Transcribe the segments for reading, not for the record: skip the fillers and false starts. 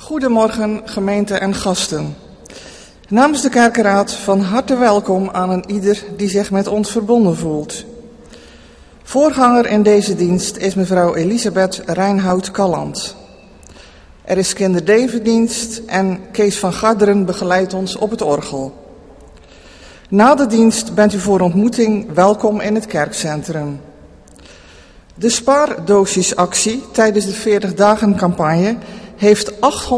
Goedemorgen gemeente en gasten. Namens de kerkenraad van harte welkom aan een ieder die zich met ons verbonden voelt. Voorganger in deze dienst is mevrouw Elisabeth Rijnhout-Kalland. Er is kinderdevendienst en Kees van Garderen begeleidt ons op het orgel. Na de dienst bent u voor ontmoeting welkom in het kerkcentrum. De spaardoosjesactie tijdens de 40 dagen campagne heeft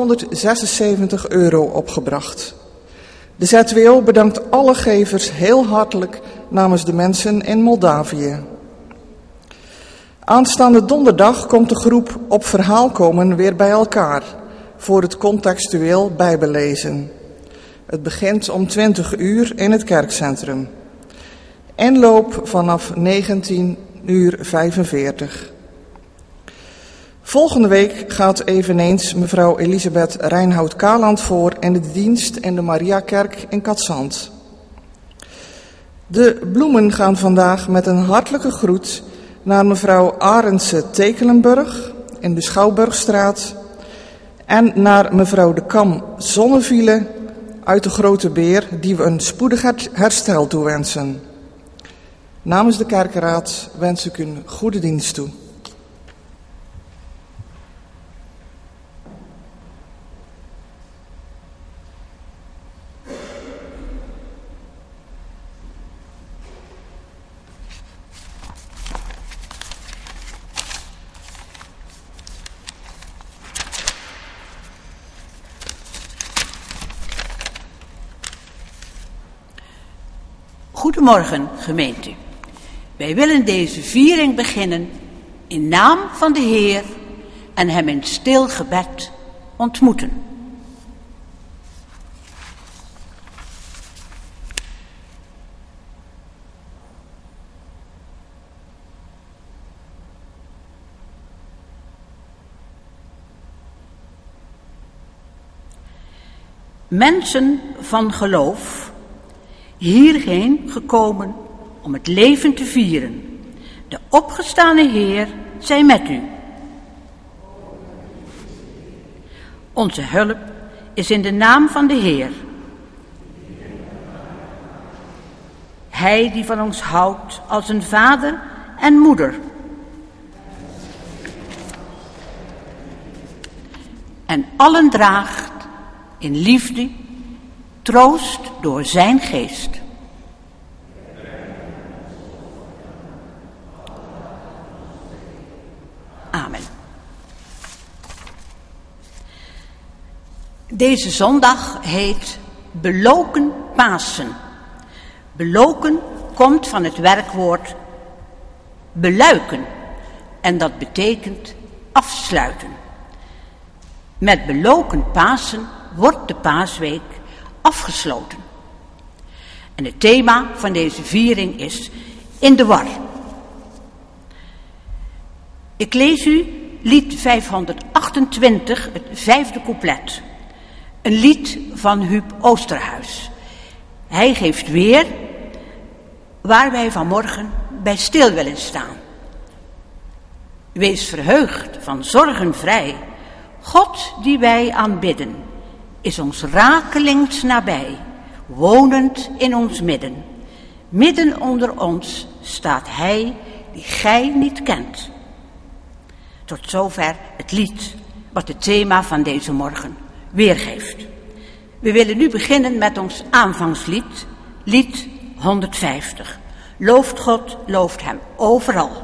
€876 opgebracht. De ZWO bedankt alle gevers heel hartelijk namens de mensen in Moldavië. Aanstaande donderdag komt de groep Op Verhaal komen weer bij elkaar voor het contextueel bijbellezen. Het begint om 20 uur in het kerkcentrum. Inloop vanaf 19:45. Volgende week gaat eveneens mevrouw Elisabeth Rijnhout-Kalland voor in de dienst in de Mariakerk in Katzand. De bloemen gaan vandaag met een hartelijke groet naar mevrouw Arendse Tekelenburg in de Schouwburgstraat en naar mevrouw de Kam Zonneviele uit de Grote Beer, die we een spoedig herstel toewensen. Namens de kerkenraad wens ik u een goede dienst toe. Goedemorgen, gemeente. Wij willen deze viering beginnen in naam van de Heer en Hem in stil gebed ontmoeten. Mensen van geloof, hierheen gekomen om het leven te vieren. De opgestane Heer zij met u. Onze hulp is in de naam van de Heer. Hij die van ons houdt als een vader en moeder. En allen draagt in liefde, troost door zijn geest. Amen. Deze zondag heet Beloken Pasen. Beloken komt van het werkwoord beluiken en dat betekent afsluiten. Met Beloken Pasen wordt de paasweek afgesloten. En het thema van deze viering is in de war. Ik lees u lied 528, het 5e couplet. Een lied van Huub Oosterhuis. Hij geeft weer waar wij vanmorgen bij stil willen staan. Wees verheugd, van zorgen vrij. God die wij aanbidden is ons rakelings nabij, wonend in ons midden. Midden onder ons staat Hij die gij niet kent. Tot zover het lied wat het thema van deze morgen weergeeft. We willen nu beginnen met ons aanvangslied, lied 150. Looft God, looft Hem overal.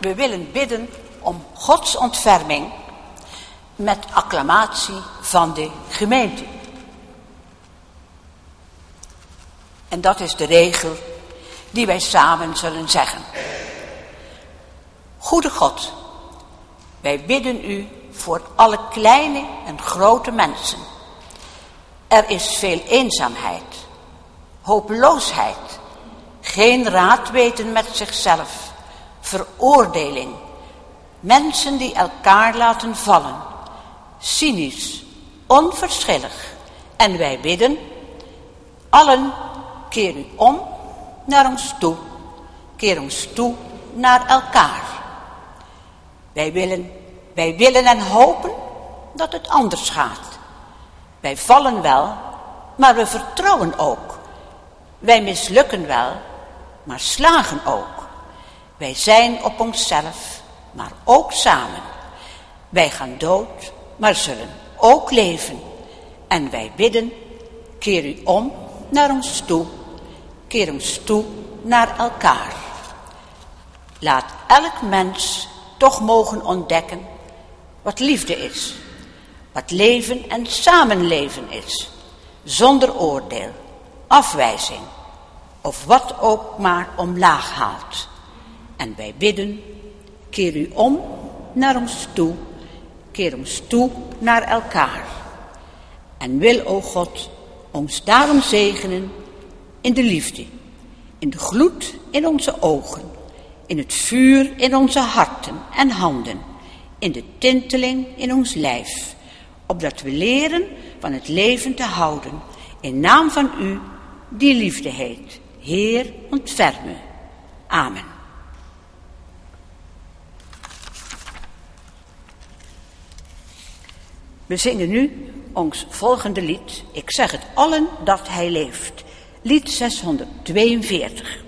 We willen bidden om Gods ontferming met acclamatie van de gemeente. En dat is de regel die wij samen zullen zeggen. Goede God, wij bidden u voor alle kleine en grote mensen. Er is veel eenzaamheid, hopeloosheid, geen raad weten met zichzelf, veroordeling, mensen die elkaar laten vallen, cynisch, onverschillig. En wij bidden, allen keer u om naar ons toe, keer ons toe naar elkaar. Wij willen en hopen dat het anders gaat. Wij vallen wel, maar we vertrouwen ook. Wij mislukken wel, maar slagen ook. Wij zijn op onszelf, maar ook samen. Wij gaan dood, maar zullen ook leven. En wij bidden, keer u om naar ons toe, keer ons toe naar elkaar. Laat elk mens toch mogen ontdekken wat liefde is, wat leven en samenleven is, zonder oordeel, afwijzing of wat ook maar omlaag haalt. En wij bidden, keer u om naar ons toe, keer ons toe naar elkaar. En wil, o God, ons daarom zegenen in de liefde, in de gloed in onze ogen, in het vuur in onze harten en handen, in de tinteling in ons lijf, opdat we leren van het leven te houden, in naam van u die liefde heet. Heer, ontferm me. Amen. We zingen nu ons volgende lied. Ik zeg het allen dat hij leeft. Lied 642.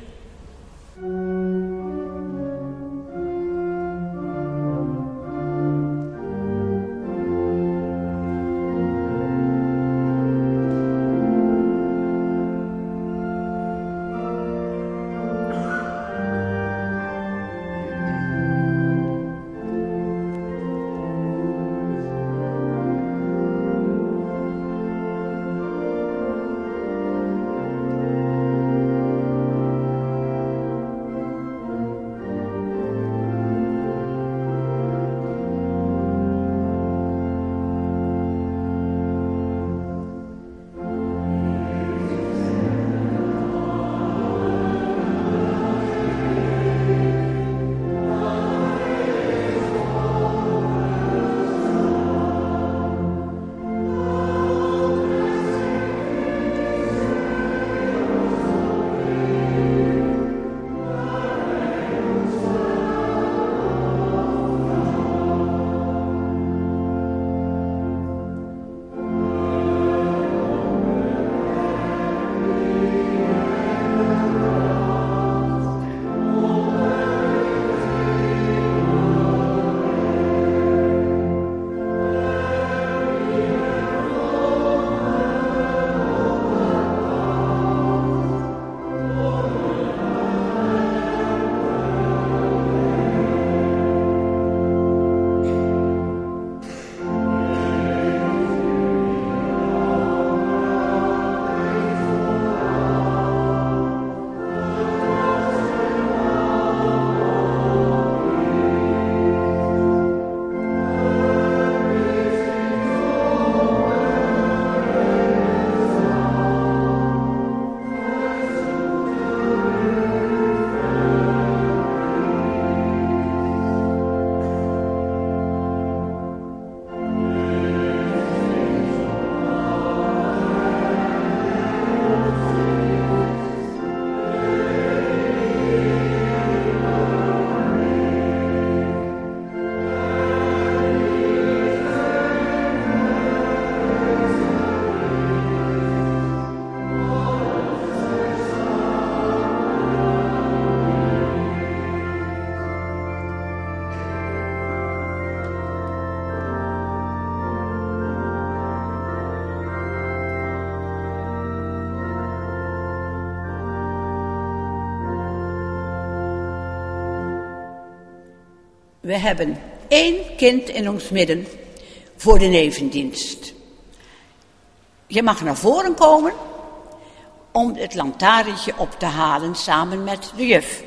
We hebben 1 kind in ons midden voor de nevendienst. Je mag naar voren komen om het lantaarntje op te halen samen met de juf.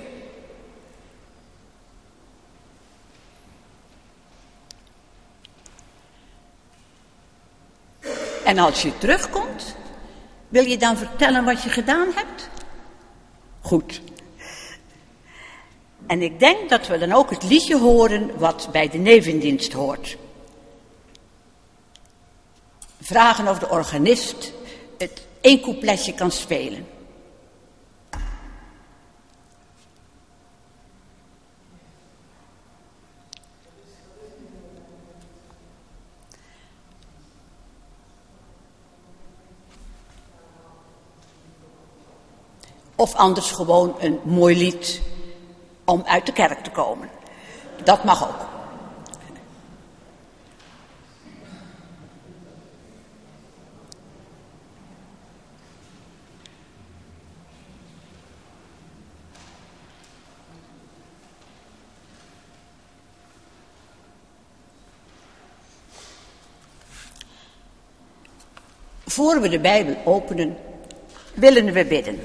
En als je terugkomt, wil je dan vertellen wat je gedaan hebt? Goed. En ik denk dat we dan ook het liedje horen wat bij de nevendienst hoort. Vragen of de organist het 1 coupletje kan spelen. Of anders gewoon een mooi lied om uit de kerk te komen. Dat mag ook. Voor we de Bijbel openen, willen we bidden.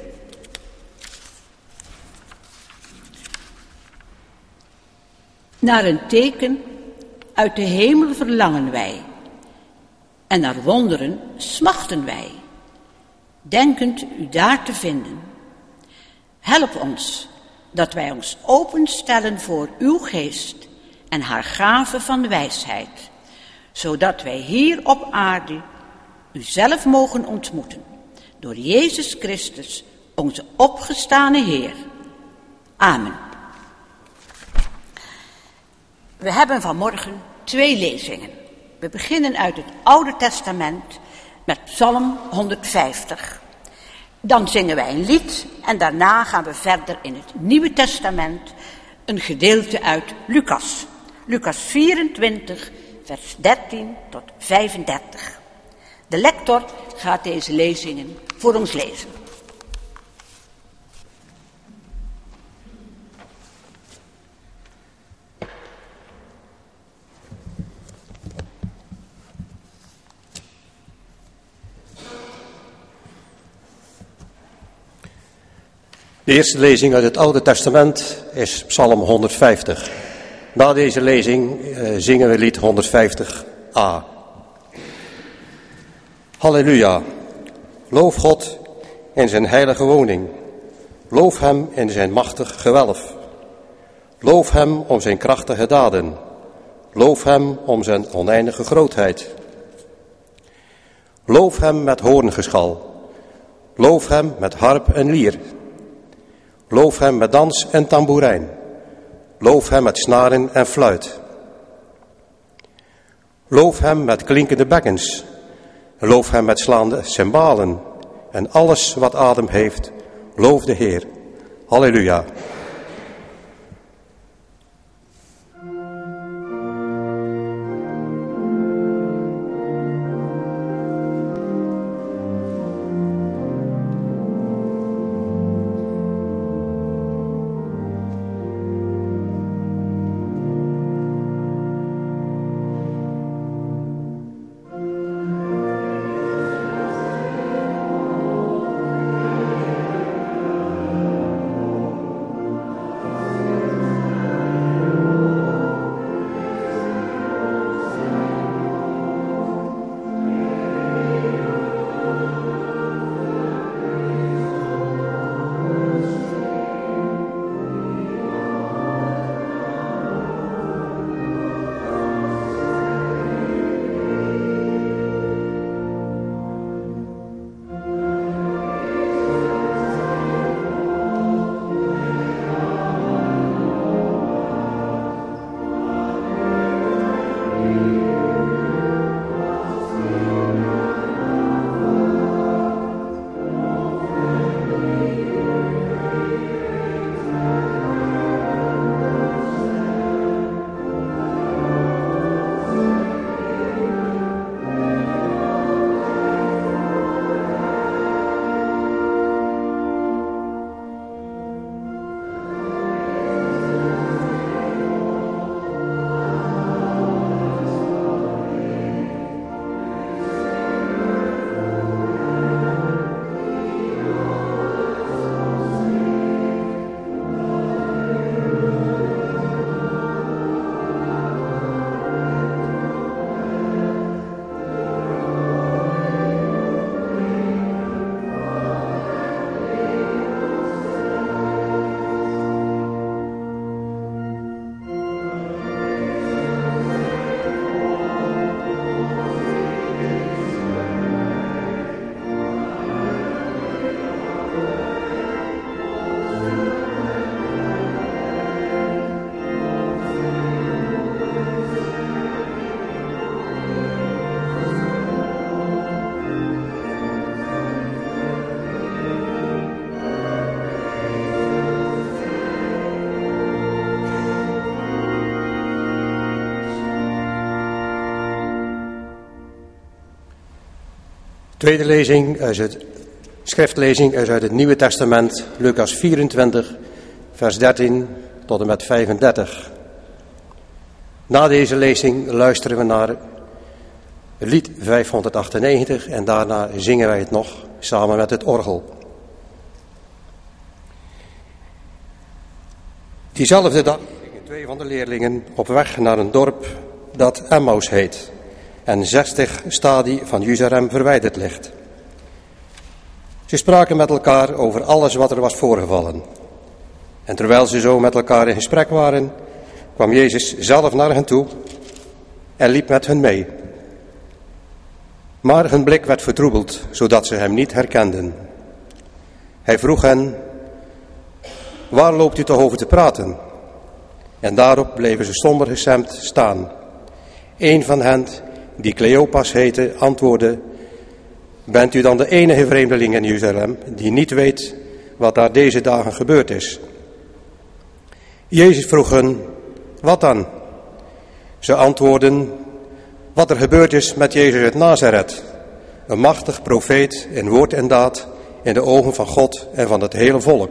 Naar een teken uit de hemel verlangen wij, en naar wonderen smachten wij, denkend u daar te vinden. Help ons, dat wij ons openstellen voor uw geest en haar gave van wijsheid, zodat wij hier op aarde u zelf mogen ontmoeten, door Jezus Christus, onze opgestane Heer. Amen. We hebben vanmorgen 2 lezingen. We beginnen uit het Oude Testament met Psalm 150. Dan zingen wij een lied en daarna gaan we verder in het Nieuwe Testament, een gedeelte uit Lucas. Lucas 24, vers 13 tot 35. De lector gaat deze lezingen voor ons lezen. De eerste lezing uit het Oude Testament is Psalm 150. Na deze lezing zingen we lied 150a. Halleluja, loof God in zijn heilige woning. Loof hem in zijn machtig gewelf. Loof hem om zijn krachtige daden. Loof hem om zijn oneindige grootheid. Loof hem met hoorngeschal. Loof hem met harp en lier. Loof hem met dans en tamboerijn. Loof hem met snaren en fluit. Loof hem met klinkende bekkens. Loof hem met slaande cymbalen. En alles wat adem heeft, loof de Heer. Halleluja. Tweede lezing schriftlezing is uit het Nieuwe Testament, Lucas 24, vers 13 tot en met 35. Na deze lezing luisteren we naar lied 598 en daarna zingen wij het nog samen met het orgel. Diezelfde dag gingen 2 van de leerlingen op weg naar een dorp dat Emmaus heet en 60 stadie van Jeruzalem verwijderd ligt. Ze spraken met elkaar over alles wat er was voorgevallen. En terwijl ze zo met elkaar in gesprek waren, kwam Jezus zelf naar hen toe en liep met hen mee. Maar hun blik werd vertroebeld, zodat ze hem niet herkenden. Hij vroeg hen: waar loopt u toch over te praten? En daarop bleven ze somber gestemd staan. Een van hen, die Cleopas heette, antwoordde: bent u dan de enige vreemdeling in Jeruzalem die niet weet wat daar deze dagen gebeurd is? Jezus vroeg hen: wat dan? Ze antwoordden: wat er gebeurd is met Jezus uit Nazareth, een machtig profeet in woord en daad in de ogen van God en van het hele volk.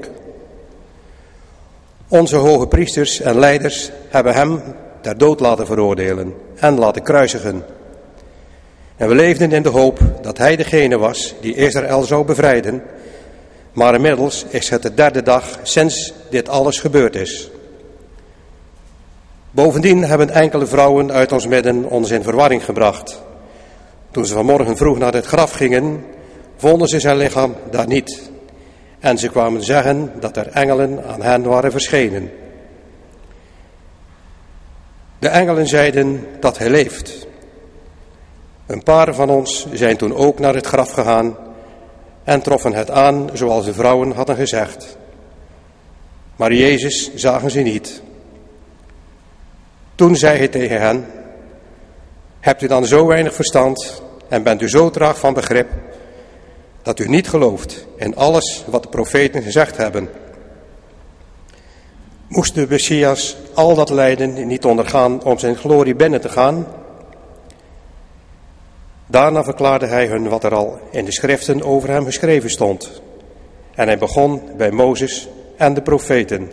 Onze hoge priesters en leiders hebben hem ter dood laten veroordelen en laten kruisigen. En we leefden in de hoop dat hij degene was die Israël zou bevrijden, maar inmiddels is het de 3e dag sinds dit alles gebeurd is. Bovendien hebben enkele vrouwen uit ons midden ons in verwarring gebracht. Toen ze vanmorgen vroeg naar het graf gingen, vonden ze zijn lichaam daar niet. En ze kwamen zeggen dat er engelen aan hen waren verschenen. De engelen zeiden dat hij leeft. Een paar van ons zijn toen ook naar het graf gegaan en troffen het aan zoals de vrouwen hadden gezegd. Maar Jezus zagen ze niet. Toen zei hij tegen hen: hebt u dan zo weinig verstand en bent u zo traag van begrip dat u niet gelooft in alles wat de profeten gezegd hebben? Moest de Messias al dat lijden niet ondergaan om zijn glorie binnen te gaan? Daarna verklaarde hij hun wat er al in de schriften over hem geschreven stond. En hij begon bij Mozes en de profeten.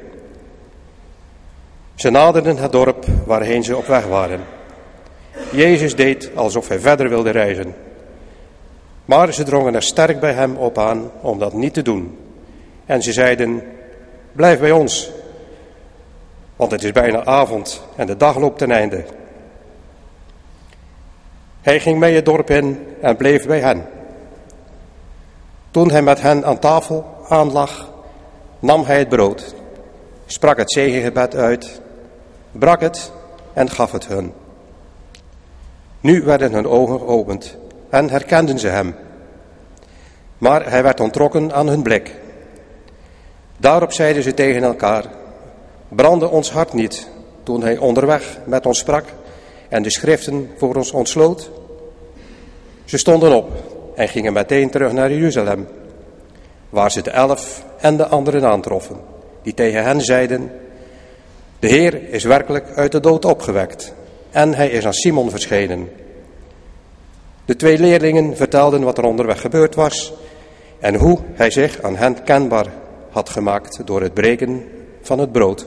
Ze naderden het dorp waarheen ze op weg waren. Jezus deed alsof hij verder wilde reizen. Maar ze drongen er sterk bij hem op aan om dat niet te doen. En ze zeiden: blijf bij ons, want het is bijna avond en de dag loopt ten einde. Hij ging mee het dorp in en bleef bij hen. Toen hij met hen aan tafel aanlag, nam hij het brood, sprak het zegengebed uit, brak het en gaf het hun. Nu werden hun ogen geopend en herkenden ze hem. Maar hij werd onttrokken aan hun blik. Daarop zeiden ze tegen elkaar: brandde ons hart niet toen hij onderweg met ons sprak en de schriften voor ons ontsloot? Ze stonden op en gingen meteen terug naar Jeruzalem, waar ze de 11 en de anderen aantroffen, die tegen hen zeiden: de Heer is werkelijk uit de dood opgewekt en hij is aan Simon verschenen. De 2 leerlingen vertelden wat er onderweg gebeurd was en hoe hij zich aan hen kenbaar had gemaakt door het breken van het brood.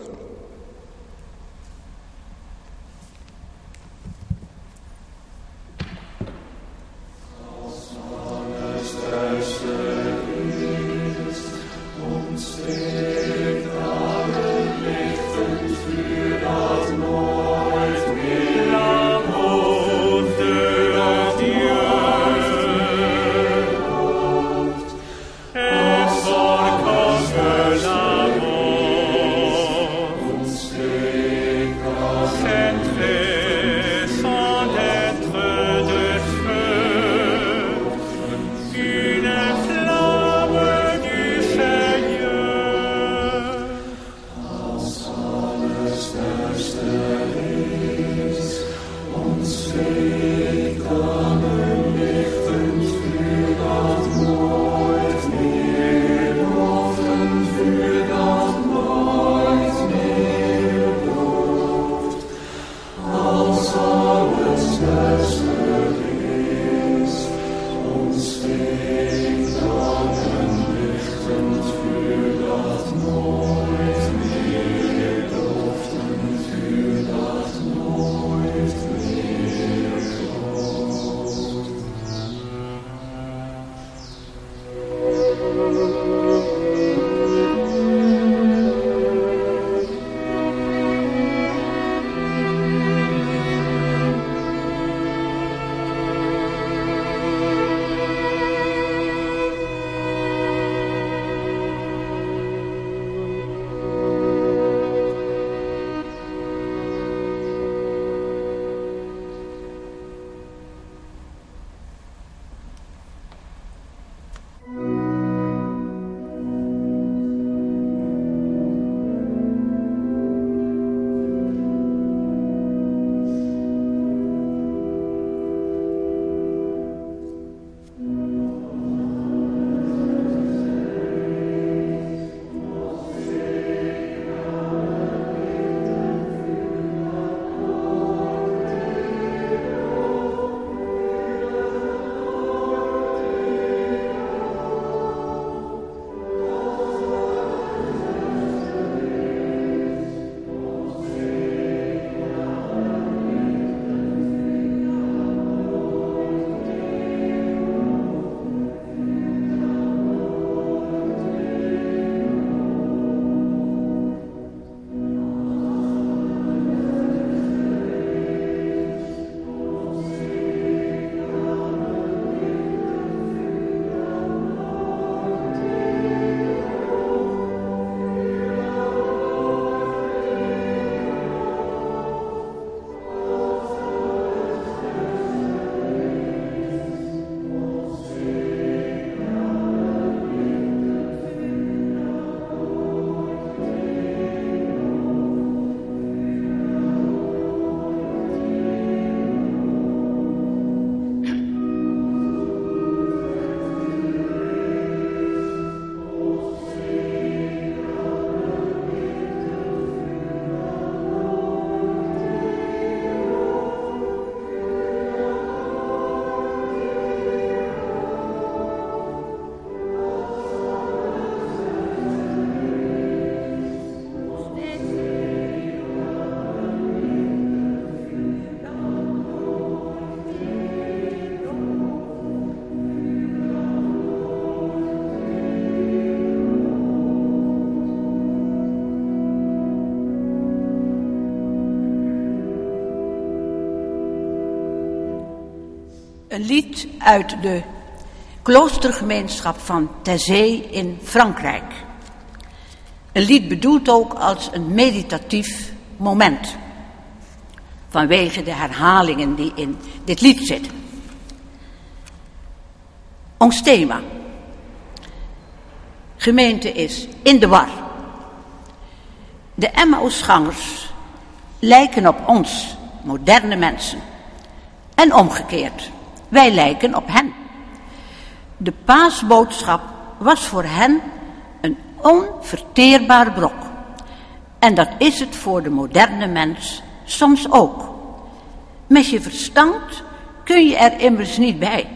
Ons Een lied uit de kloostergemeenschap van Taizé in Frankrijk. Een lied bedoeld ook als een meditatief moment, vanwege de herhalingen die in dit lied zitten. Ons thema. Gemeente is in de war. De Emmausgangers lijken op ons, moderne mensen. En omgekeerd, wij lijken op hen. De paasboodschap was voor hen een onverteerbaar brok. En dat is het voor de moderne mens soms ook. Met je verstand kun je er immers niet bij.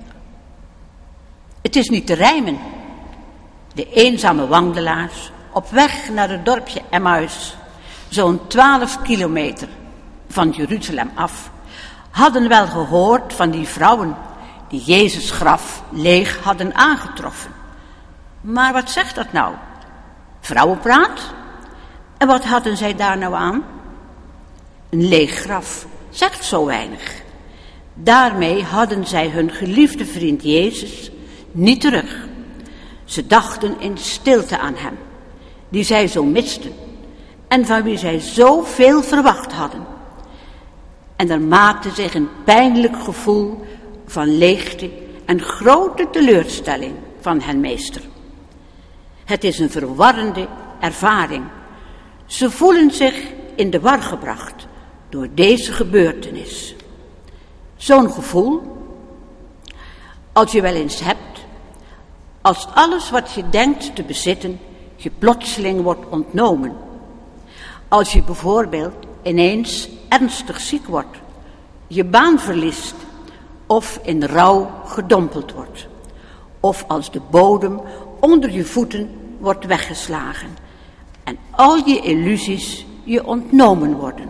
Het is niet te rijmen. De eenzame wandelaars op weg naar het dorpje Emmaus, zo'n 12 kilometer van Jeruzalem af, hadden wel gehoord van die vrouwen die Jezus' graf leeg hadden aangetroffen. Maar wat zegt dat nou? Vrouwenpraat? En wat hadden zij daar nou aan? Een leeg graf zegt zo weinig. Daarmee hadden zij hun geliefde vriend Jezus niet terug. Ze dachten in stilte aan hem, die zij zo misten en van wie zij zoveel verwacht hadden. En er maakte zich een pijnlijk gevoel van leegte en grote teleurstelling van hen meester. Het is een verwarrende ervaring. Ze voelen zich in de war gebracht door deze gebeurtenis. Zo'n gevoel, als je wel eens hebt, als alles wat je denkt te bezitten je plotseling wordt ontnomen. Als je bijvoorbeeld ineens ernstig ziek wordt, je baan verliest of in rouw gedompeld wordt. Of als de bodem onder je voeten wordt weggeslagen en al je illusies je ontnomen worden.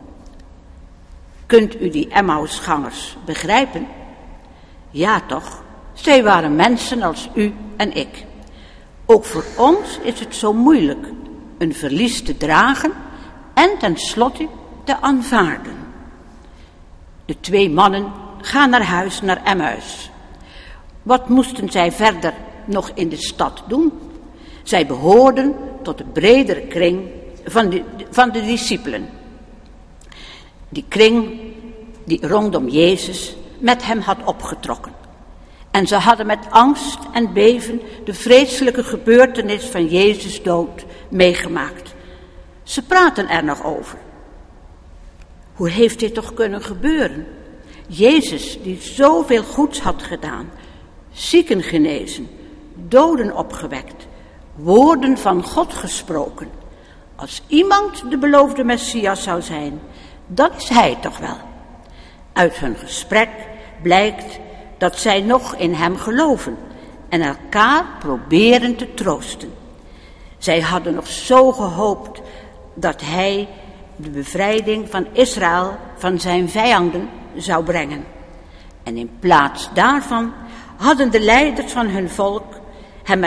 Kunt u die Emmausgangers begrijpen? Ja toch, zij waren mensen als u en ik. Ook voor ons is het zo moeilijk een verlies te dragen en tenslotte te aanvaarden. De 2 mannen gaan naar huis, naar Emmaus. Wat moesten zij verder nog in de stad doen? Zij behoorden tot de bredere kring van de discipelen. Die kring die rondom Jezus met hem had opgetrokken. En ze hadden met angst en beven de vreselijke gebeurtenis van Jezus' dood meegemaakt. Ze praten er nog over. Hoe heeft dit toch kunnen gebeuren? Jezus, die zoveel goeds had gedaan, zieken genezen, doden opgewekt, woorden van God gesproken. Als iemand de beloofde Messias zou zijn, dan is hij toch wel. Uit hun gesprek blijkt dat zij nog in hem geloven en elkaar proberen te troosten. Zij hadden nog zo gehoopt dat hij de bevrijding van Israël van zijn vijanden zou brengen. En in plaats daarvan hadden de leiders van hun volk hem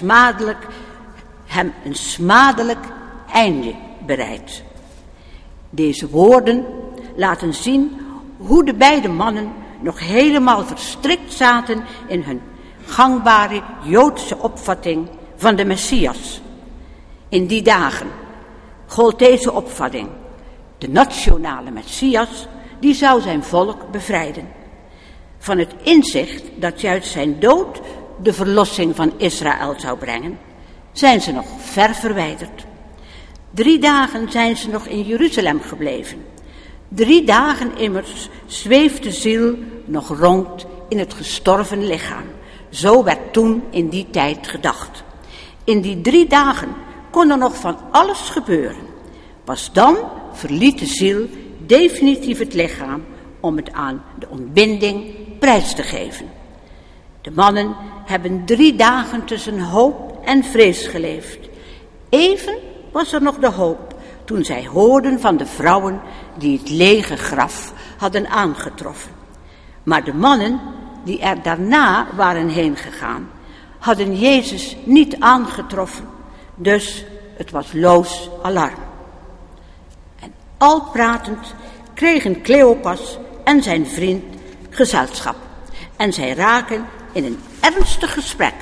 een smadelijk einde bereid. Deze woorden laten zien hoe de beide mannen nog helemaal verstrikt zaten in hun gangbare Joodse opvatting van de Messias. In die dagen gold deze opvatting. De nationale Messias, die zou zijn volk bevrijden. Van het inzicht dat juist zijn dood de verlossing van Israël zou brengen, zijn ze nog ver verwijderd. 3 dagen zijn ze nog in Jeruzalem gebleven. 3 dagen immers zweeft de ziel nog rond in het gestorven lichaam. Zo werd toen in die tijd gedacht. In die 3 dagen kon er nog van alles gebeuren. Pas dan verliet de ziel definitief het lichaam om het aan de ontbinding prijs te geven. De mannen hebben 3 dagen tussen hoop en vrees geleefd. Even was er nog de hoop toen zij hoorden van de vrouwen die het lege graf hadden aangetroffen. Maar de mannen die er daarna waren heen gegaan, hadden Jezus niet aangetroffen. Dus het was loos alarm. En al pratend kregen Cleopas en zijn vriend gezelschap. En zij raken in een ernstig gesprek.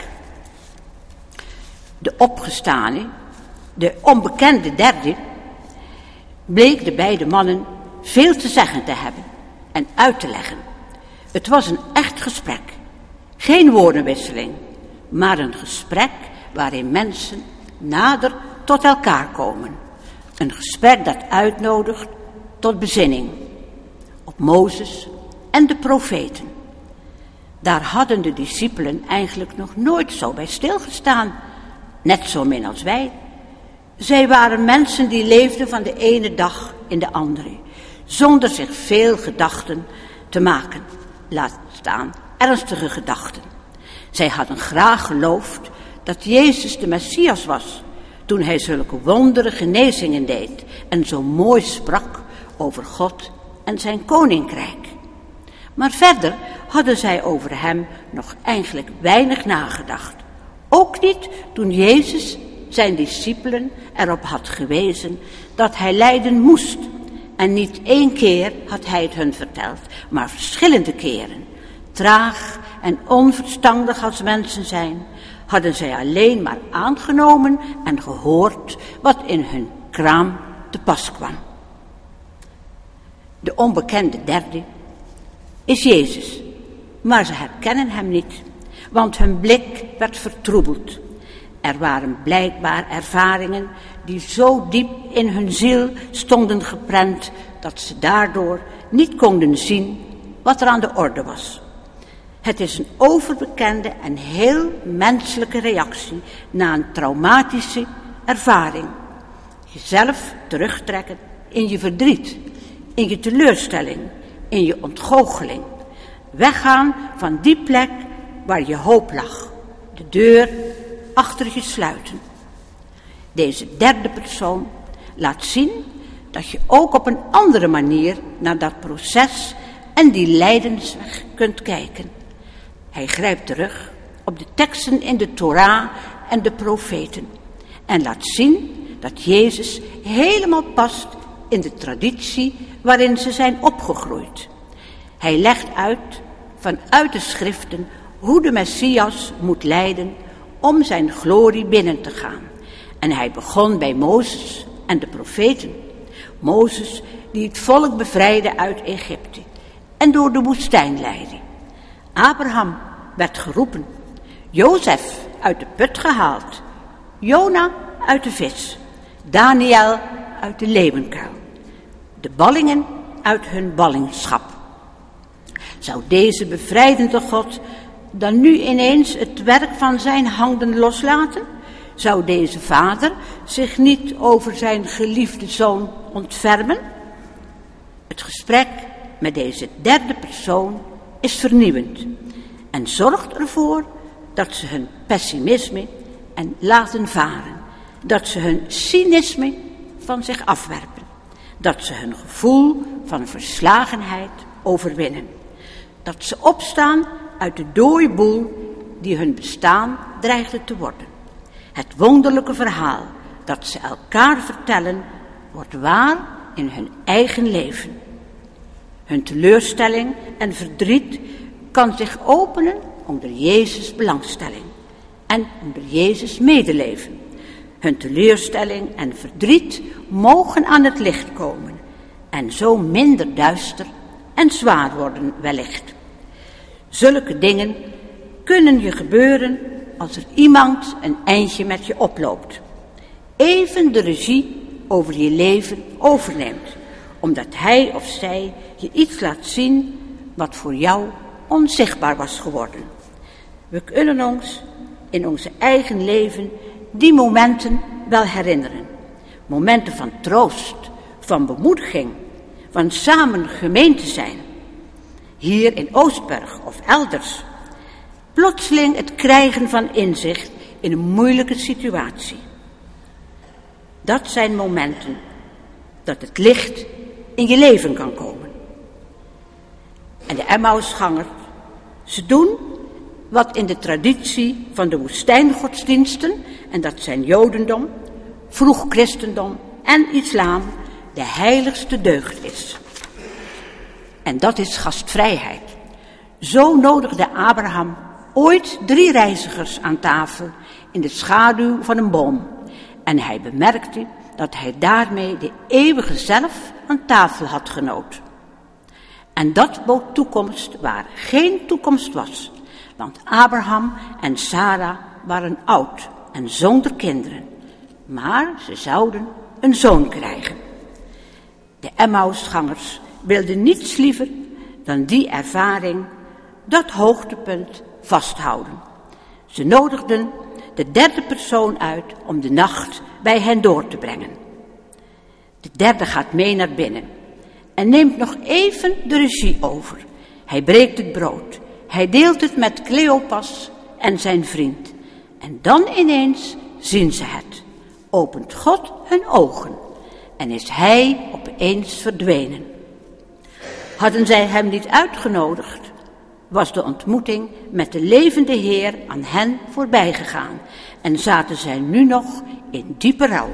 De opgestane, de onbekende derde, bleek de beide mannen veel te zeggen te hebben en uit te leggen. Het was een echt gesprek. Geen woordenwisseling, maar een gesprek waarin mensen nader tot elkaar komen. Een gesprek dat uitnodigt tot bezinning op Mozes en de profeten. Daar hadden de discipelen eigenlijk nog nooit zo bij stilgestaan, net zo min als wij. Zij waren mensen die leefden van de ene dag in de andere, zonder zich veel gedachten te maken, laat staan ernstige gedachten. Zij hadden graag geloofd dat Jezus de Messias was, toen hij zulke wondere genezingen deed en zo mooi sprak over God en zijn koninkrijk. Maar verder hadden zij over hem nog eigenlijk weinig nagedacht. Ook niet toen Jezus zijn discipelen erop had gewezen dat hij lijden moest. En niet 1 keer had hij het hun verteld, maar verschillende keren. Traag en onverstandig als mensen zijn, hadden zij alleen maar aangenomen en gehoord wat in hun kraam te pas kwam. De onbekende derde is Jezus, maar ze herkennen hem niet, want hun blik werd vertroebeld. Er waren blijkbaar ervaringen die zo diep in hun ziel stonden geprent, dat ze daardoor niet konden zien wat er aan de orde was. Het is een overbekende en heel menselijke reactie na een traumatische ervaring. Jezelf terugtrekken in je verdriet, in je teleurstelling, in je ontgoocheling. Weggaan van die plek waar je hoop lag. De deur achter je sluiten. Deze derde persoon laat zien dat je ook op een andere manier naar dat proces en die lijdensweg kunt kijken. Hij grijpt terug op de teksten in de Torah en de profeten en laat zien dat Jezus helemaal past in de traditie waarin ze zijn opgegroeid. Hij legt uit vanuit de schriften hoe de Messias moet lijden om zijn glorie binnen te gaan. En hij begon bij Mozes en de profeten. Mozes die het volk bevrijdde uit Egypte en door de woestijn leidde. Abraham werd geroepen, Jozef uit de put gehaald, Jona uit de vis, Daniel uit de leeuwenkuil, de ballingen uit hun ballingschap. Zou deze bevrijdende God dan nu ineens het werk van zijn handen loslaten? Zou deze vader zich niet over zijn geliefde zoon ontfermen? Het gesprek met deze derde persoon is vernieuwend en zorgt ervoor dat ze hun pessimisme en laten varen, dat ze hun cynisme van zich afwerpen, dat ze hun gevoel van verslagenheid overwinnen, dat ze opstaan uit de dode boel die hun bestaan dreigde te worden. Het wonderlijke verhaal dat ze elkaar vertellen wordt waar in hun eigen leven. Hun teleurstelling en verdriet kan zich openen onder Jezus' belangstelling en onder Jezus' medeleven. Hun teleurstelling en verdriet mogen aan het licht komen en zo minder duister en zwaar worden wellicht. Zulke dingen kunnen je gebeuren als er iemand een eindje met je oploopt. Even de regie over je leven overneemt, omdat hij of zij je iets laat zien wat voor jou onzichtbaar was geworden. We kunnen ons in onze eigen leven die momenten wel herinneren. Momenten van troost, van bemoediging, van samen gemeen te zijn. Hier in Oostburg of elders. Plotseling het krijgen van inzicht in een moeilijke situatie. Dat zijn momenten dat het licht in je leven kan komen. En de Emmausgangers, ze doen wat in de traditie van de woestijngodsdiensten, en dat zijn Jodendom, vroeg christendom en islam, de heiligste deugd is. En dat is gastvrijheid. Zo nodigde Abraham ooit 3 reizigers aan tafel in de schaduw van een boom. En hij bemerkte dat hij daarmee de eeuwige zelf aan tafel had genood. En dat bood toekomst waar geen toekomst was. Want Abraham en Sarah waren oud en zonder kinderen. Maar ze zouden een zoon krijgen. De Emmausgangers wilden niets liever dan die ervaring, dat hoogtepunt, vasthouden. Ze nodigden de 3e persoon uit om de nacht bij hen door te brengen. De 3e gaat mee naar binnen en neemt nog even de regie over. Hij breekt het brood. Hij deelt het met Cleopas en zijn vriend. En dan ineens zien ze het. Opent God hun ogen en is hij opeens verdwenen. Hadden zij hem niet uitgenodigd, was de ontmoeting met de levende Heer aan hen voorbij gegaan en zaten zij nu nog in diepe rouw.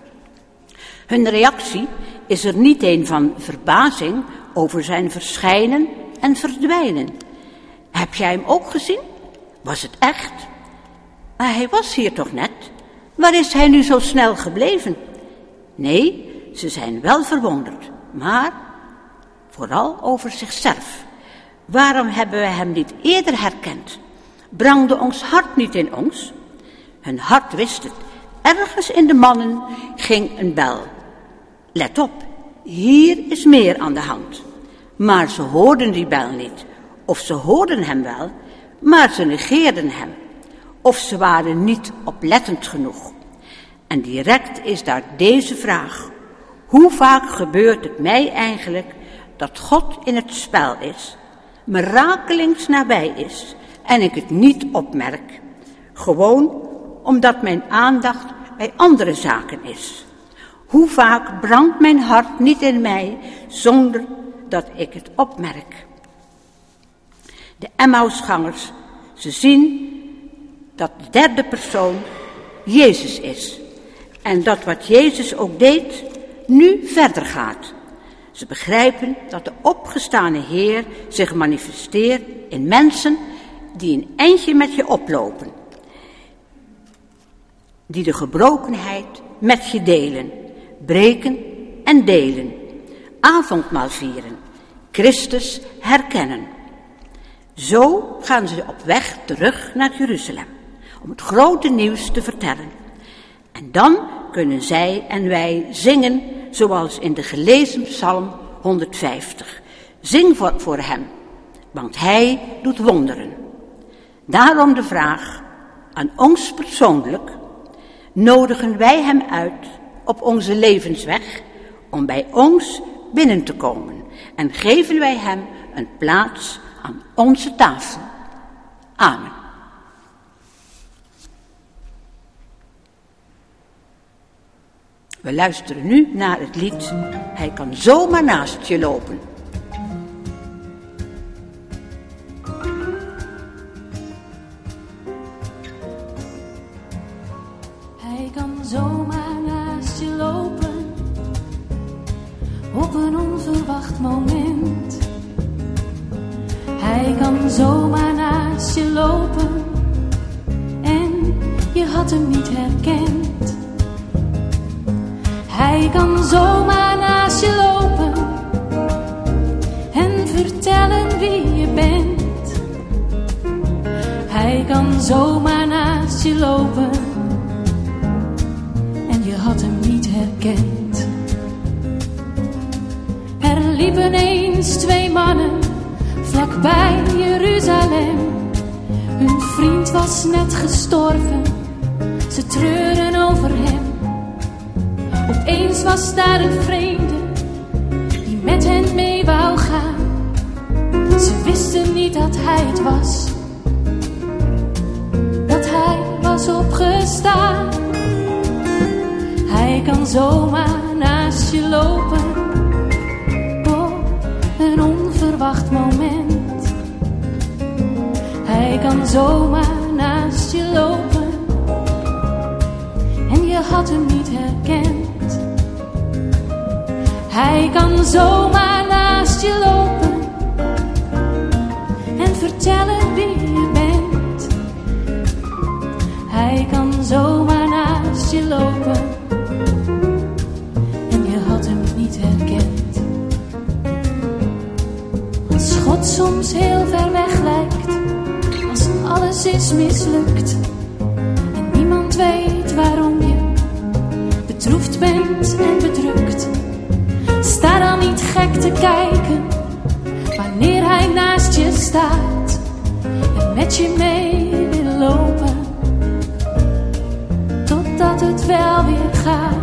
Hun reactie is er niet een van verbazing over zijn verschijnen en verdwijnen. Heb jij hem ook gezien? Was het echt? Maar hij was hier toch net? Waar is hij nu zo snel gebleven? Nee, ze zijn wel verwonderd, maar vooral over zichzelf. Waarom hebben we hem niet eerder herkend? Brandde ons hart niet in ons? Hun hart wist het. Ergens in de mannen ging een bel. Let op, hier is meer aan de hand. Maar ze hoorden die bel niet. Of ze hoorden hem wel, maar ze negeerden hem. Of ze waren niet oplettend genoeg. En direct is daar deze vraag. Hoe vaak gebeurt het mij eigenlijk dat God in het spel is, me rakelings nabij is en ik het niet opmerk? Gewoon omdat mijn aandacht bij andere zaken is. Hoe vaak brandt mijn hart niet in mij zonder dat ik het opmerk? De Emmausgangers, ze zien dat de 3e persoon Jezus is. En dat wat Jezus ook deed, nu verder gaat. Ze begrijpen dat de opgestane Heer zich manifesteert in mensen die een eindje met je oplopen. Die de gebrokenheid met je delen, breken en delen. Avondmaal vieren, Christus herkennen. Zo gaan ze op weg terug naar Jeruzalem, om het grote nieuws te vertellen. En dan kunnen zij en wij zingen, zoals in de gelezen Psalm 150. Zing voor hem, want hij doet wonderen. Daarom de vraag aan ons persoonlijk: nodigen wij hem uit op onze levensweg om bij ons binnen te komen en geven wij hem een plaats aan onze tafel? Amen. We luisteren nu naar het lied Hij kan zomaar naast je lopen. Hij kan zomaar naast je lopen op een onverwacht moment. Hij kan zomaar naast je lopen en je had hem niet herkend. Hij kan zomaar naast je lopen en vertellen wie je bent. Hij kan zomaar naast je lopen en je had hem niet herkend. Er liepen eens 2 mannen vlakbij Jeruzalem. Hun vriend was net gestorven, ze treurden over hem. Opeens was daar een vreemde die met hen mee wou gaan. Ze wisten niet dat hij het was, dat hij was opgestaan. Hij kan zomaar naast je lopen op een onverwacht moment. Hij kan zomaar naast je lopen en je had hem niet herkend. Hij kan zomaar naast je lopen en naast je lopen en je had hem niet herkend. Als God soms heel ver weg lijkt, als alles is mislukt en niemand weet waarom je bedroefd bent en bedrukt. Sta dan niet gek te kijken wanneer hij naast je staat en met je mee wil lopen, totdat het wel weer gaat.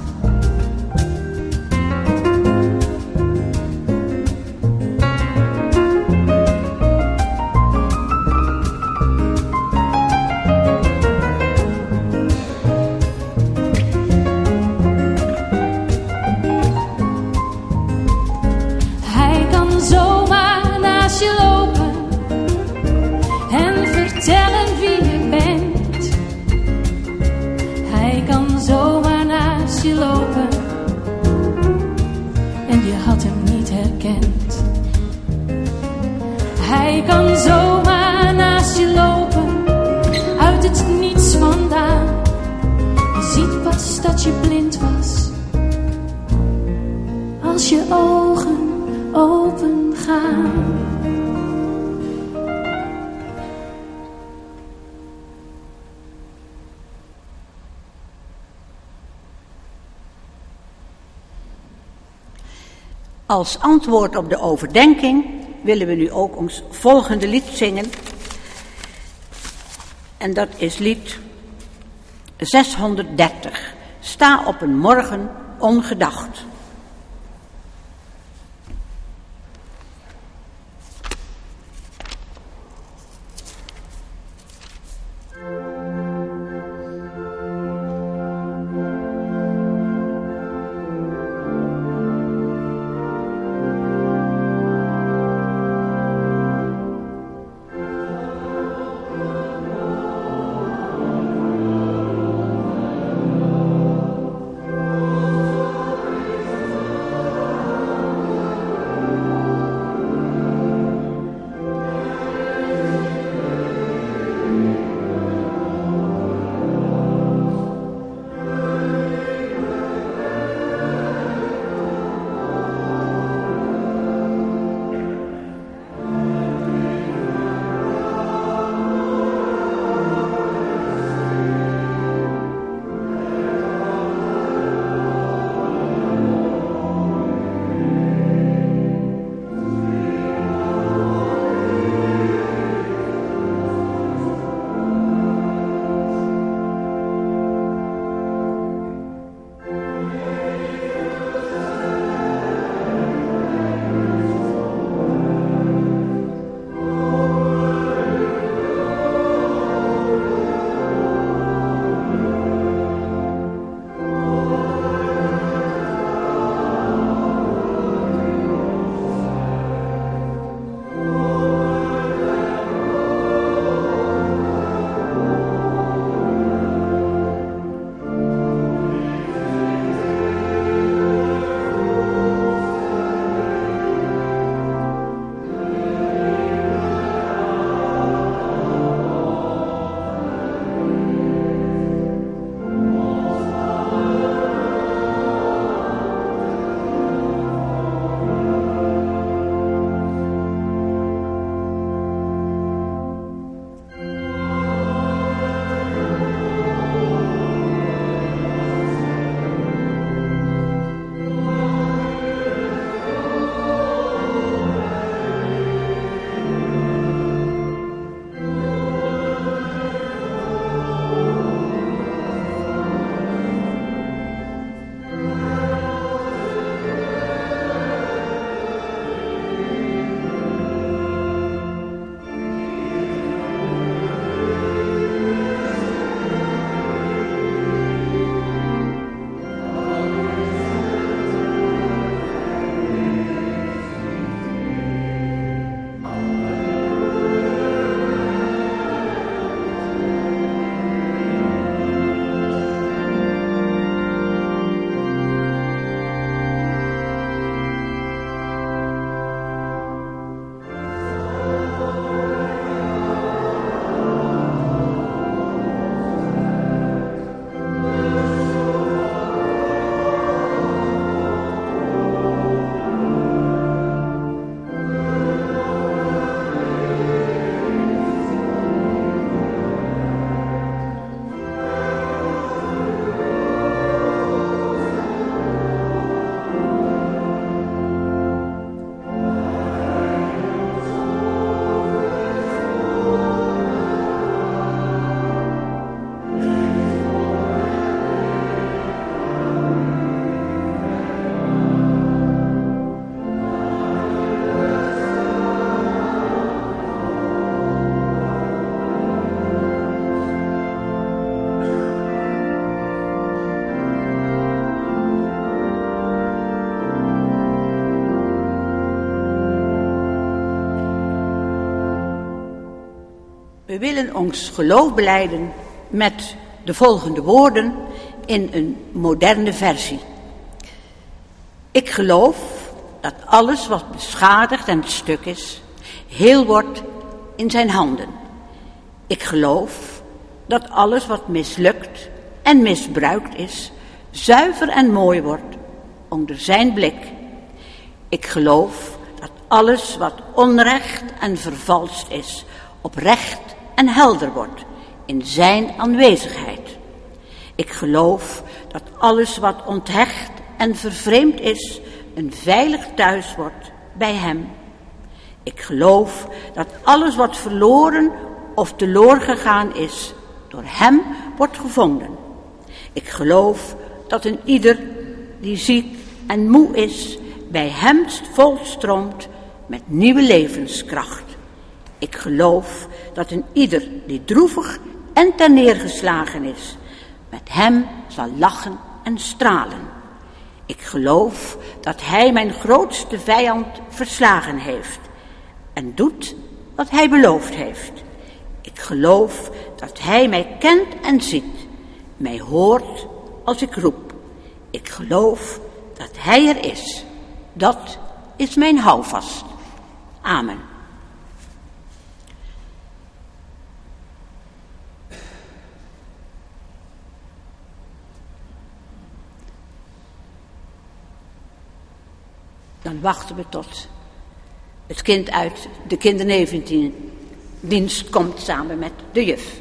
Hij kan zomaar naast je lopen, uit het niets vandaan. Je ziet pas dat je blind was, als je ogen open gaan. Als antwoord op de overdenking willen we nu ook ons volgende lied zingen. En dat is lied 630. Sta op een morgen ongedacht. We willen ons geloof belijden met de volgende woorden in een moderne versie. Ik geloof dat alles wat beschadigd en stuk is, heel wordt in zijn handen. Ik geloof dat alles wat mislukt en misbruikt is, zuiver en mooi wordt onder zijn blik. Ik geloof dat alles wat onrecht en vervalst is, oprecht en helder wordt in zijn aanwezigheid. Ik geloof dat alles wat onthecht en vervreemd is, een veilig thuis wordt bij hem. Ik geloof dat alles wat verloren of teloor gegaan is, door hem wordt gevonden. Ik geloof dat een ieder die ziek en moe is, bij hem volstroomt met nieuwe levenskracht. Ik geloof dat een ieder die droevig en terneergeslagen is, met hem zal lachen en stralen. Ik geloof dat hij mijn grootste vijand verslagen heeft en doet wat hij beloofd heeft. Ik geloof dat hij mij kent en ziet, mij hoort als ik roep. Ik geloof dat hij er is. Dat is mijn houvast. Amen. Dan wachten we tot het kind uit de kindernevendienst komt samen met de juf.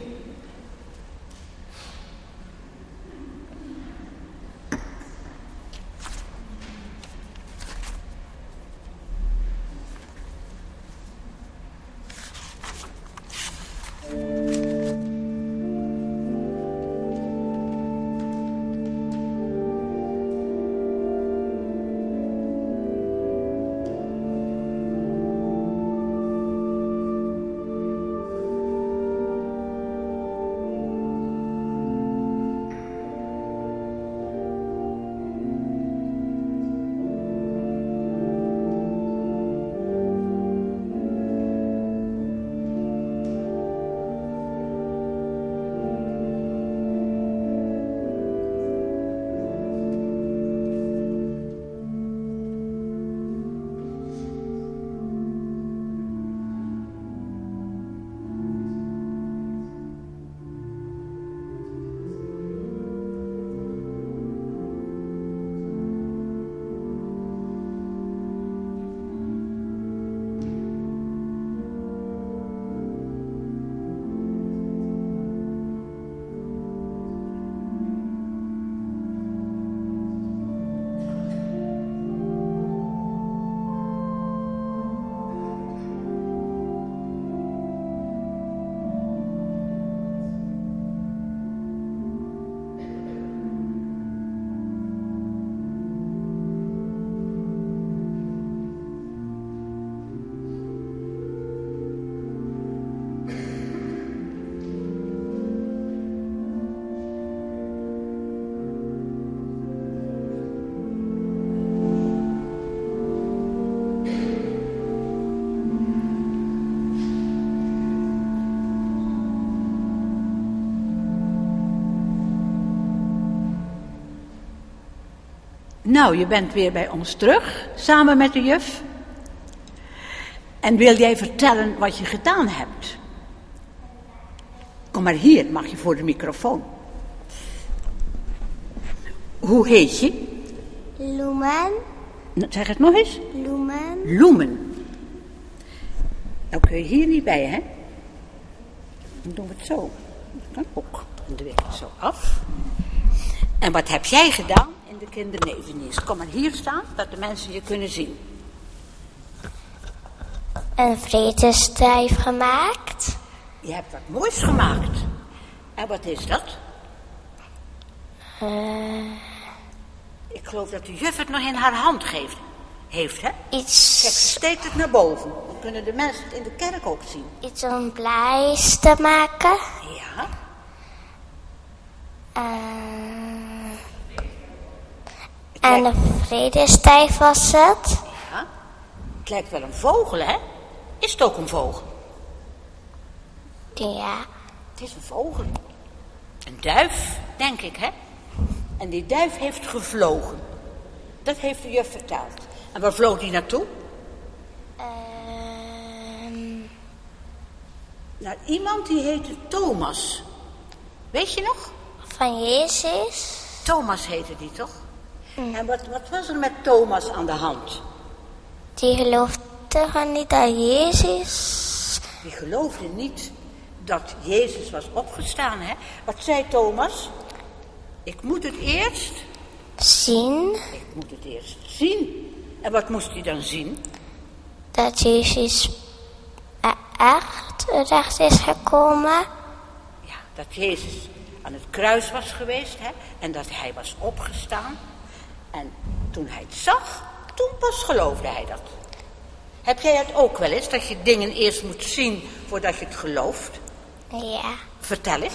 Nou, je bent weer bij ons terug, samen met de juf. En wil jij vertellen wat je gedaan hebt? Kom maar hier, mag je voor de microfoon. Hoe heet je? Loemen. Zeg het nog eens. Loemen. Loemen. Nou kun je hier niet bij, hè? Dan doen we het zo. Dat kan ook. Dan doe ik het zo af. En wat heb jij gedaan in de kindernevendienst? Kom maar hier staan, dat de mensen je kunnen zien. Een vredesstijf gemaakt. Je hebt wat moois gemaakt. En wat is dat? Ik geloof dat de juf het nog in haar hand heeft, hè? Iets. Kijk, ze steekt het naar boven. Dan kunnen de mensen het in de kerk ook zien. Iets om blij te maken. Ja. En een vredesstijf was het. Ja. Het lijkt wel een vogel, hè? Is het ook een vogel? Ja. Het is een vogel. Een duif, denk ik, hè? En die duif heeft gevlogen. Dat heeft de juf verteld. En waar vloog die naartoe? Naar iemand die heette Thomas. Weet je nog? Van Jezus. Thomas heette die, toch? En wat was er met Thomas aan de hand? Die geloofde gewoon niet aan Jezus. Die geloofde niet dat Jezus was opgestaan, hè? Wat zei Thomas? Ik moet het eerst Zien Ik moet het eerst zien. En wat moest hij dan zien? dat Jezus echt is gekomen. Ja, dat Jezus aan het kruis was geweest, hè? En dat hij was opgestaan. En toen hij het zag, toen pas geloofde hij dat. Heb jij het ook wel eens, dat je dingen eerst moet zien voordat je het gelooft? Ja. Vertel eens.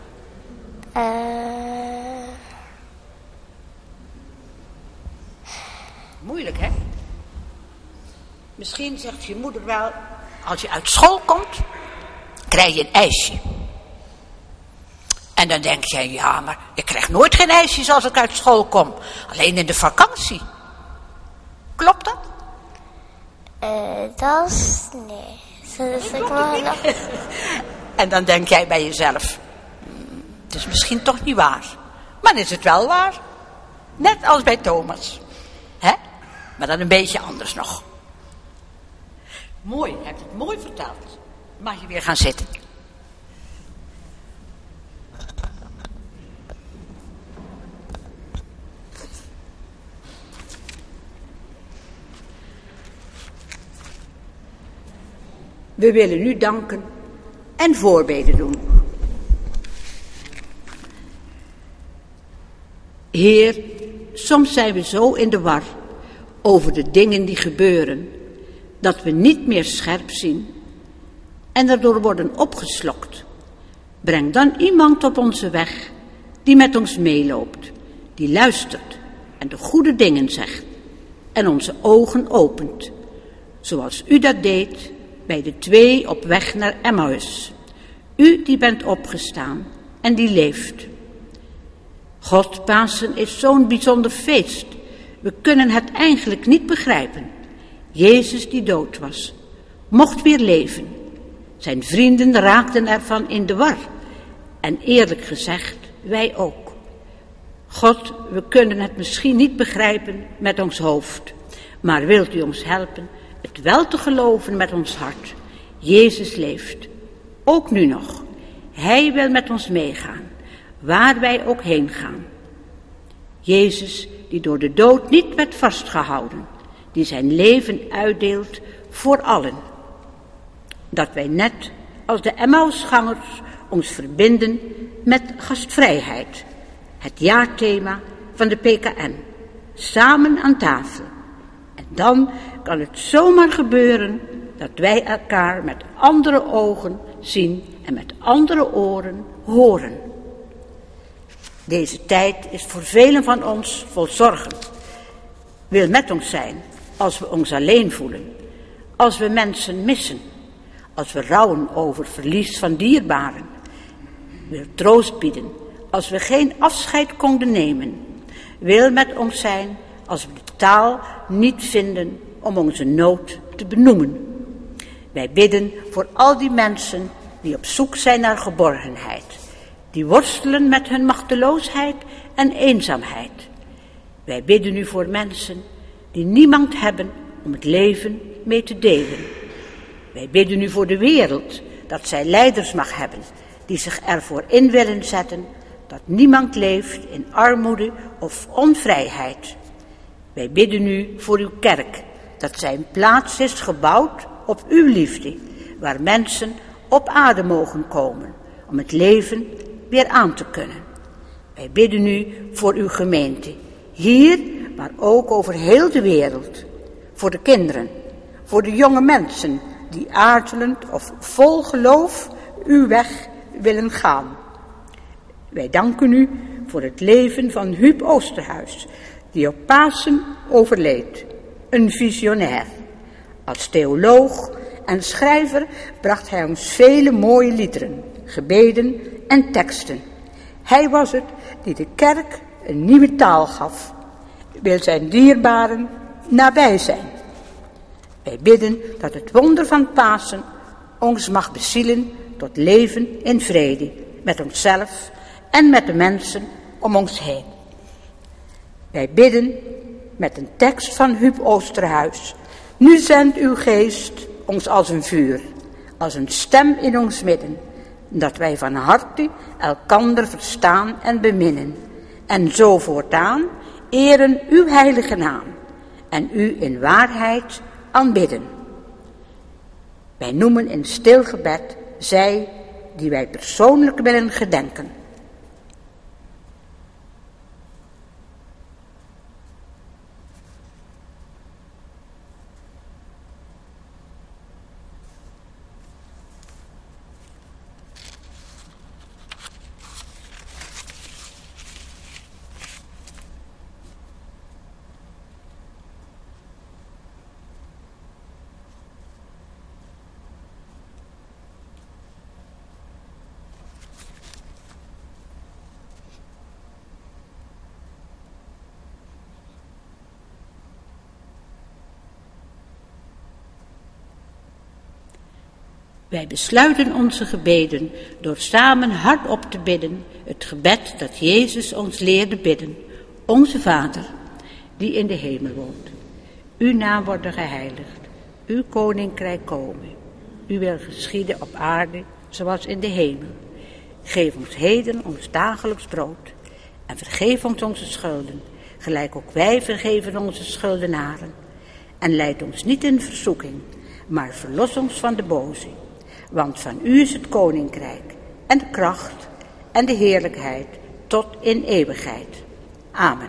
Moeilijk, hè? Misschien zegt je moeder wel, als je uit school komt, krijg je een ijsje. En dan denk jij, ja, maar ik krijg nooit geen ijsjes als ik uit school kom. Alleen in de vakantie. Klopt dat? Dat is... Nee. Dat is ik wel nog... En dan denk jij bij jezelf, het is misschien toch niet waar. Maar is het wel waar? Net als bij Thomas. Hè? Maar dan een beetje anders nog. Mooi, je hebt het mooi verteld. Mag je weer gaan zitten. We willen nu danken en voorbeden doen. Heer, soms zijn we zo in de war over de dingen die gebeuren, dat we niet meer scherp zien en daardoor worden opgeslokt. Breng dan iemand op onze weg die met ons meeloopt, die luistert en de goede dingen zegt en onze ogen opent, zoals u dat deed bij de 2 op weg naar Emmaus. U die bent opgestaan en die leeft. God, Pasen is zo'n bijzonder feest. We kunnen het eigenlijk niet begrijpen. Jezus die dood was, mocht weer leven. Zijn vrienden raakten ervan in de war. En eerlijk gezegd, wij ook. God, we kunnen het misschien niet begrijpen met ons hoofd. Maar wilt u ons helpen het wel te geloven met ons hart. Jezus leeft, ook nu nog. Hij wil met ons meegaan, waar wij ook heen gaan. Jezus, die door de dood niet werd vastgehouden, die zijn leven uitdeelt voor allen. Dat wij net als de Emmausgangers ons verbinden met gastvrijheid, het jaarthema van de PKN, samen aan tafel. En dan kan het zomaar gebeuren dat wij elkaar met andere ogen zien en met andere oren horen. Deze tijd is voor velen van ons vol zorgen. Wil met ons zijn als we ons alleen voelen, als we mensen missen, als we rouwen over verlies van dierbaren. Wil troost bieden als we geen afscheid konden nemen. Wil met ons zijn als we de taal niet vinden om onze nood te benoemen. Wij bidden voor al die mensen die op zoek zijn naar geborgenheid, die worstelen met hun machteloosheid en eenzaamheid. Wij bidden u voor mensen die niemand hebben om het leven mee te delen. Wij bidden u voor de wereld, dat zij leiders mag hebben, die zich ervoor in willen zetten dat niemand leeft in armoede of onvrijheid. Wij bidden u voor uw kerk, dat zij een plaats is gebouwd op uw liefde, waar mensen op aarde mogen komen, om het leven weer aan te kunnen. Wij bidden u voor uw gemeente, hier, maar ook over heel de wereld, voor de kinderen, voor de jonge mensen die aarzelend of vol geloof uw weg willen gaan. Wij danken u voor het leven van Huub Oosterhuis, die op Pasen overleed, een visionair. Als theoloog en schrijver bracht hij ons vele mooie liederen, gebeden en teksten. Hij was het die de kerk een nieuwe taal gaf, wil zijn dierbaren nabij zijn. Wij bidden dat het wonder van Pasen ons mag bezielen tot leven in vrede met onszelf en met de mensen om ons heen. Wij bidden met een tekst van Huub Oosterhuis. Nu zendt uw geest ons als een vuur, als een stem in ons midden, dat wij van harte elkander verstaan en beminnen, en zo voortaan eren uw heilige naam en u in waarheid aanbidden. Wij noemen in stil gebed zij die wij persoonlijk willen gedenken. Wij besluiten onze gebeden door samen hardop te bidden het gebed dat Jezus ons leerde bidden. Onze Vader, die in de hemel woont. Uw naam worden geheiligd. Uw koninkrijk komen. Uw wil geschieden op aarde zoals in de hemel. Geef ons heden ons dagelijks brood. En vergeef ons onze schulden, gelijk ook wij vergeven onze schuldenaren. En leid ons niet in verzoeking, maar verlos ons van de boze. Want van u is het koninkrijk en de kracht en de heerlijkheid tot in eeuwigheid. Amen.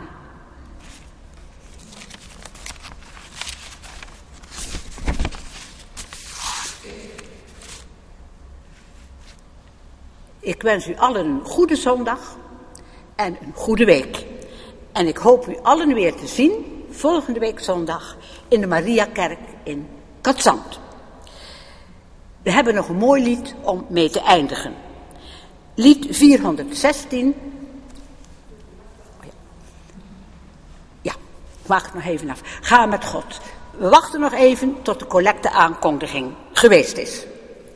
Ik wens u allen een goede zondag en een goede week. En ik hoop u allen weer te zien volgende week zondag in de Mariakerk in Katzand. We hebben nog een mooi lied om mee te eindigen. Lied 416. Ja, ik maak het nog even af. Ga met God. We wachten nog even tot de collecteaankondiging geweest is.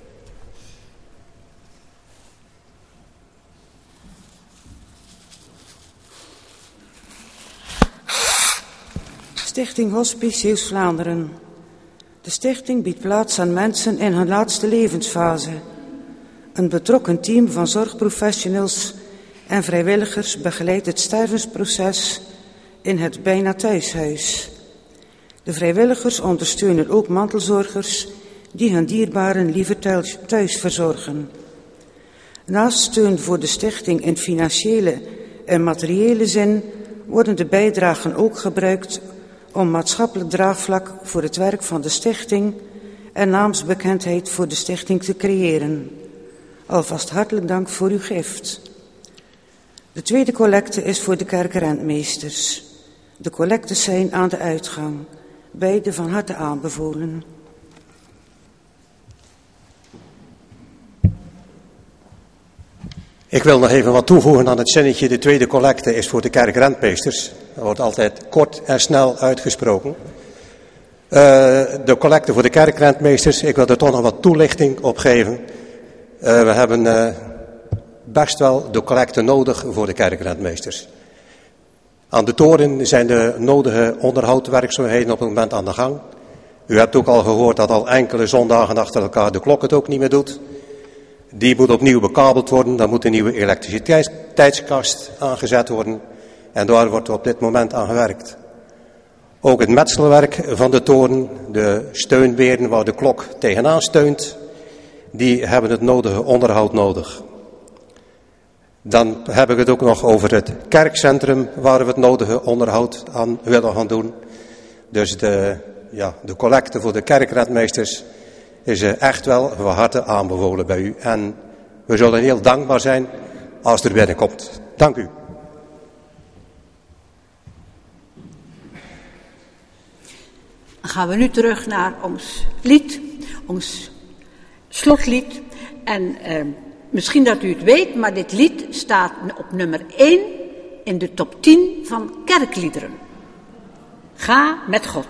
Stichting Hospice Zeeuws-Vlaanderen. De stichting biedt plaats aan mensen in hun laatste levensfase. Een betrokken team van zorgprofessionals en vrijwilligers begeleidt het stervensproces in het bijna thuishuis. De vrijwilligers ondersteunen ook mantelzorgers die hun dierbaren liever thuis verzorgen. Naast steun voor de stichting in financiële en materiële zin worden de bijdragen ook gebruikt om maatschappelijk draagvlak voor het werk van de stichting en naamsbekendheid voor de stichting te creëren. Alvast hartelijk dank voor uw gift. De tweede collecte is voor de kerkrentmeesters. De collectes zijn aan de uitgang. Beide van harte aanbevolen. Ik wil nog even wat toevoegen aan het zinnetje. De tweede collecte is voor de kerkrentmeesters. Dat wordt altijd kort en snel uitgesproken. De collecte voor de kerkrentmeesters, ik wil er toch nog wat toelichting op geven. We hebben best wel de collecte nodig voor de kerkrentmeesters. Aan de toren zijn de nodige onderhoudswerkzaamheden op het moment aan de gang. U hebt ook al gehoord dat al enkele zondagen achter elkaar de klok het ook niet meer doet. Die moet opnieuw bekabeld worden, dan moet een nieuwe elektriciteitskast aangezet worden. En daar wordt op dit moment aan gewerkt. Ook het metselwerk van de toren, de steunberen waar de klok tegenaan steunt, die hebben het nodige onderhoud nodig. Dan heb ik het ook nog over het kerkcentrum waar we het nodige onderhoud aan willen gaan doen. Dus de collecte voor de kerkrentmeesters is echt wel van harte aanbevolen bij u. En we zullen heel dankbaar zijn als er binnenkomt. Dank u. Dan gaan we nu terug naar ons lied ons slotlied. En misschien dat u het weet, maar dit lied staat op nummer 1 in de top 10 van kerkliederen. Ga met God.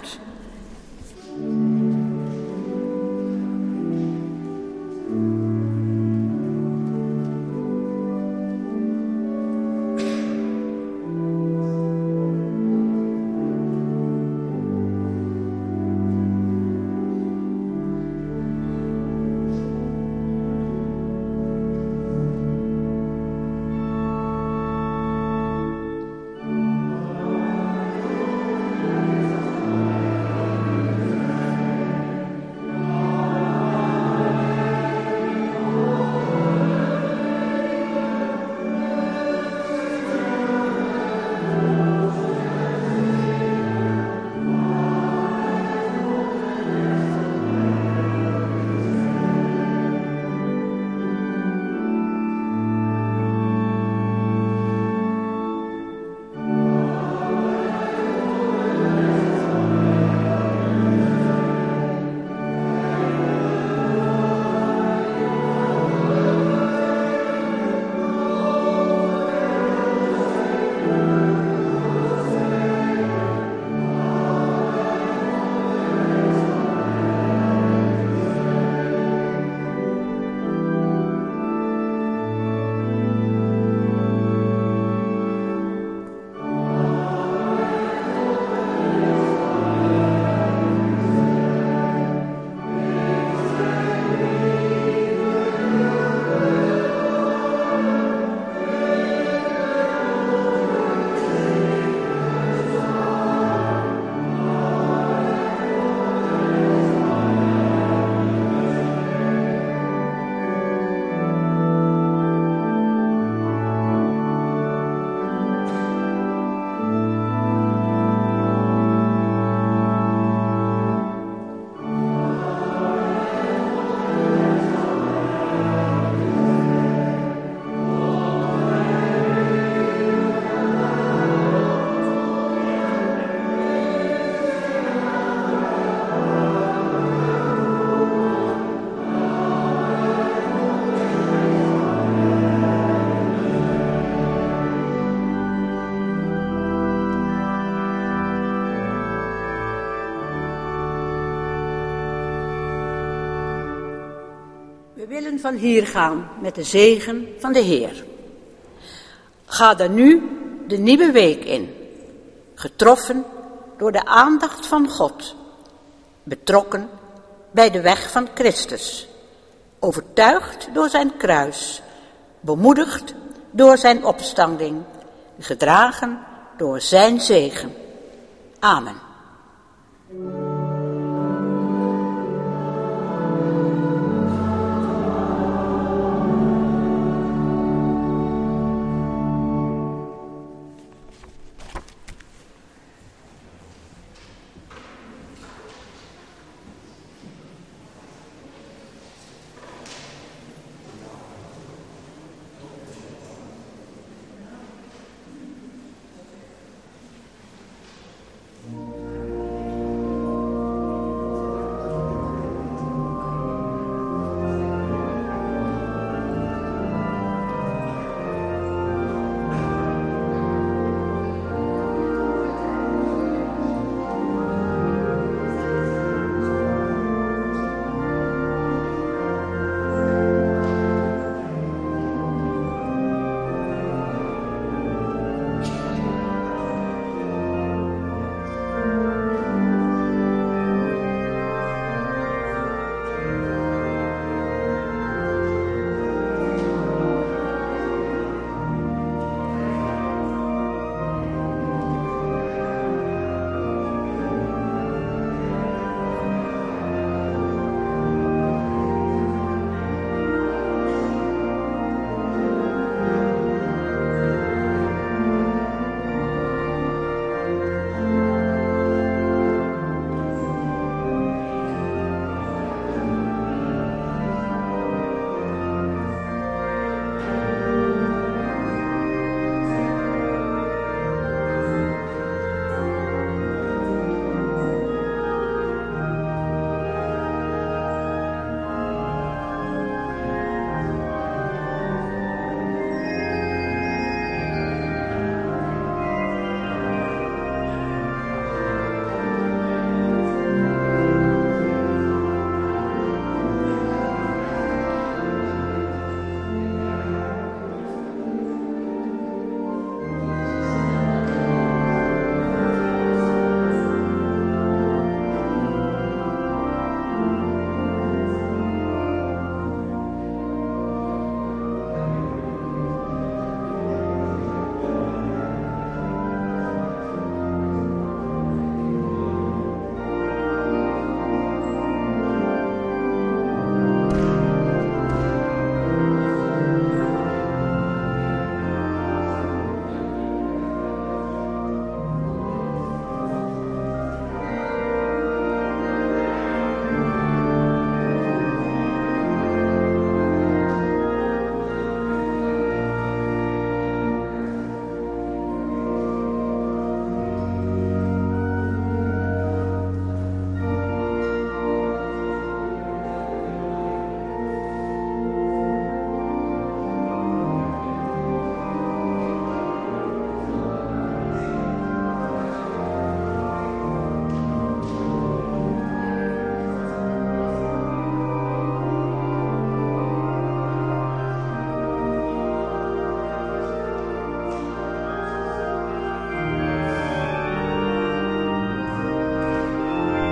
We willen van hier gaan met de zegen van de Heer. Ga dan nu de nieuwe week in, getroffen door de aandacht van God, betrokken bij de weg van Christus, overtuigd door zijn kruis, bemoedigd door zijn opstanding, gedragen door zijn zegen. Amen.